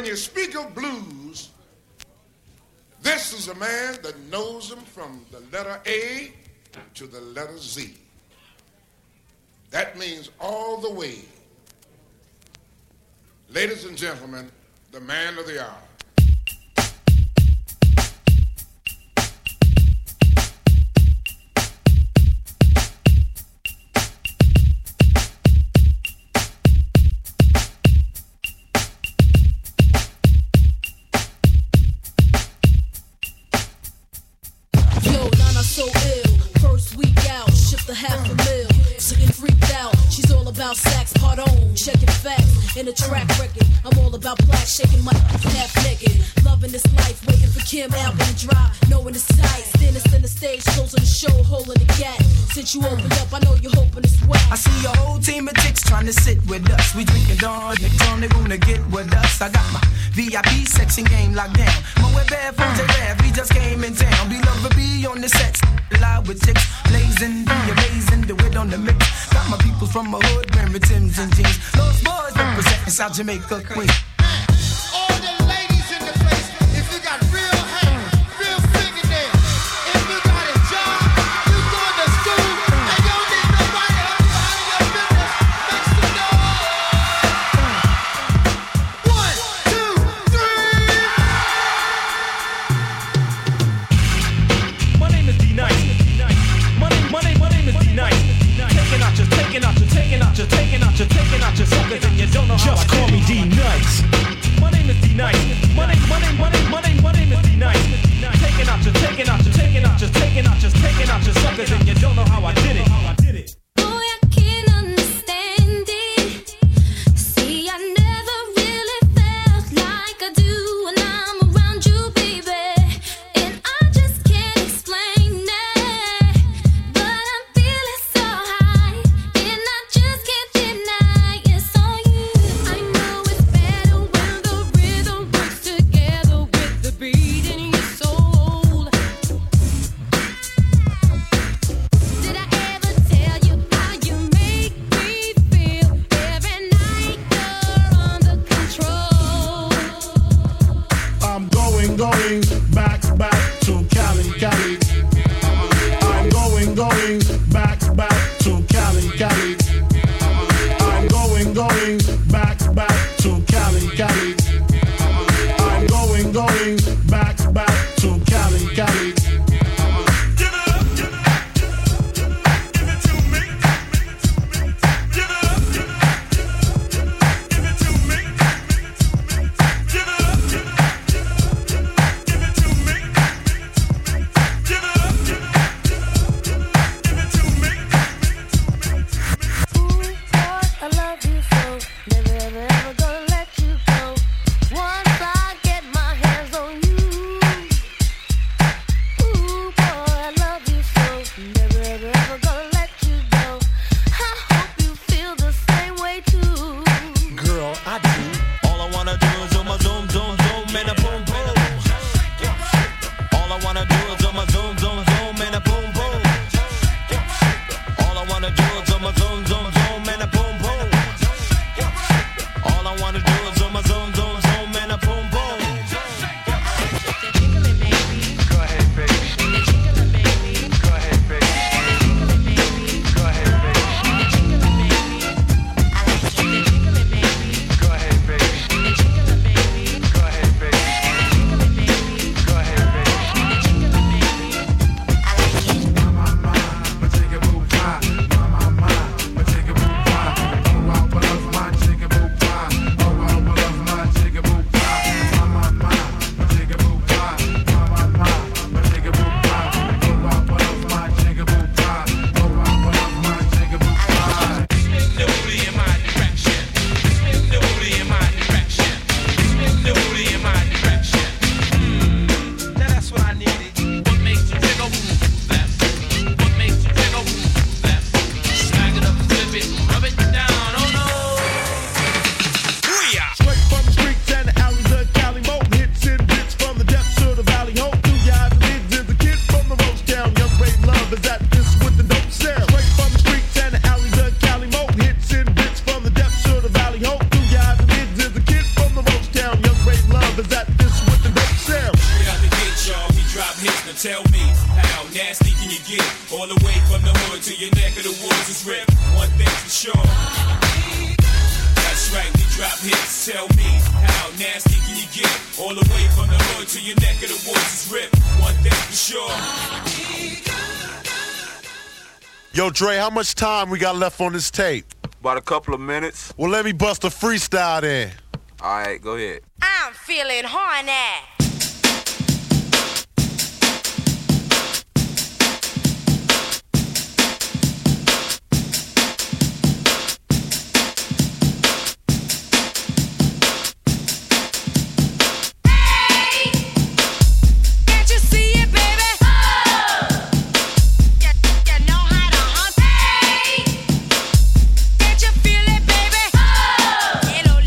when you speak of blues, this is a man that knows them from the letter A to the letter Z. That means all the way. Ladies and gentlemen, the man of the hour. So ill, first week out, shipped a half a mil. Getting freaked out, she's all about sax, part on, checking facts in a track record. I'm all about black, shaking my half naked. Loving this life, waiting for Kim album to drop. Knowing the sight, standing center stage, closing the show, holding the gap. Since you opened up, I know you're hoping it's wet. I see a whole team of chicks trying to sit with us. We drinking Dawn, they wanna get with us. I got my VIP section game locked down. My web bad phones are rare, we just came in town. Be love to be on the sets, live with chicks, blazing, be amazing, do it on the mix. Got my people from my hood wearing Timbs and jeans. Those boys representing South Jamaica, Queens. All the ladies in the place, if you got real hair, real fingernails, if you got a job, you going to school, and you don't need nobody help you out of your business, make some noise. 1, 2, 3. My name is D-Nice. My name is D-Nice. Taking out your suckers and you don't know how. Just call me D-Nice. tell me, how nasty can you get? All the way from the hood to your neck of the woods is ripped. One thing for sure. Yo, Dre, how much time we got left on this tape? About a couple of minutes. Well, let me bust a freestyle then. All right, go ahead. I'm feeling horny.